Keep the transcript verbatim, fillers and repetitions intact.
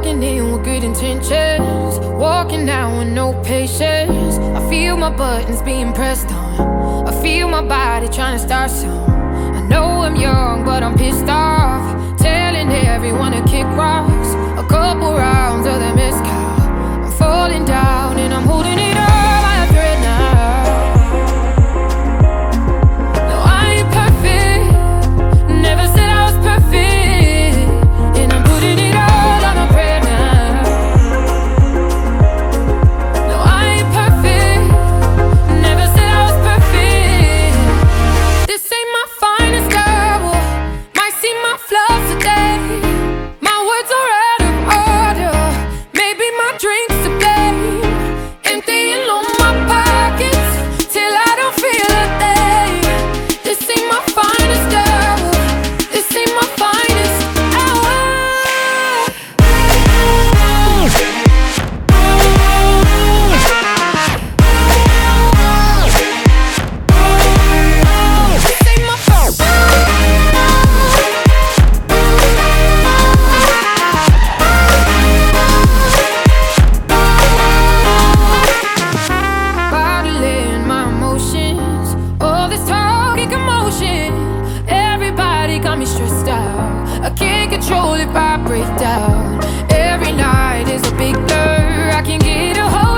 Walking in with good intentions, walking out with no patience. I feel my buttons being pressed on, I feel my body trying to start some. I know I'm young, but I'm pissed off, telling everyone to kick rocks. A couple rounds of the mezcal, I'm falling down and I'm holding it up by a thread now. No, I ain't perfect, never said I was perfect, and I'm putting it all on a prayer now. No, I ain't perfect, never said I was perfect. This ain't my finest hour, might see my flaws today. My words are out of order, maybe my drink's to blame. Emptying all my pockets till I don't feel a thing. This ain't my finest hour, this ain't my finest hour. This ain't my fault. Bottling my emotions, all this talk and commotion. Everybody got me stressed out, I can't control if I break down. Every night is a big blur, I can't get a hold